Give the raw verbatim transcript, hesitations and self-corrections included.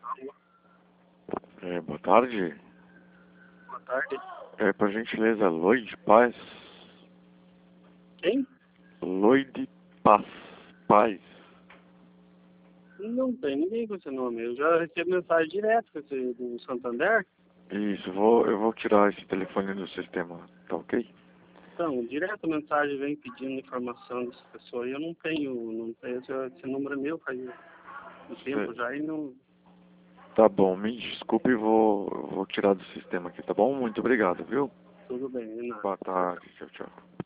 É, boa tarde. Boa tarde. É, por gentileza, Lloyd Paz. Quem? Lloyd Paz. Paz. Não tem ninguém com esse nome. Eu já recebo mensagem direto com esse do Santander. Isso, vou, eu vou tirar esse telefone do sistema, tá ok? Então, direto a mensagem vem pedindo informação dessa pessoa e eu não tenho, não tenho esse, esse número é meu faz um tempo já e não. Tá bom, me desculpe, vou, vou tirar do sistema aqui, tá bom? Muito obrigado, viu? Tudo bem, não é nada. Boa tarde, tchau, tchau.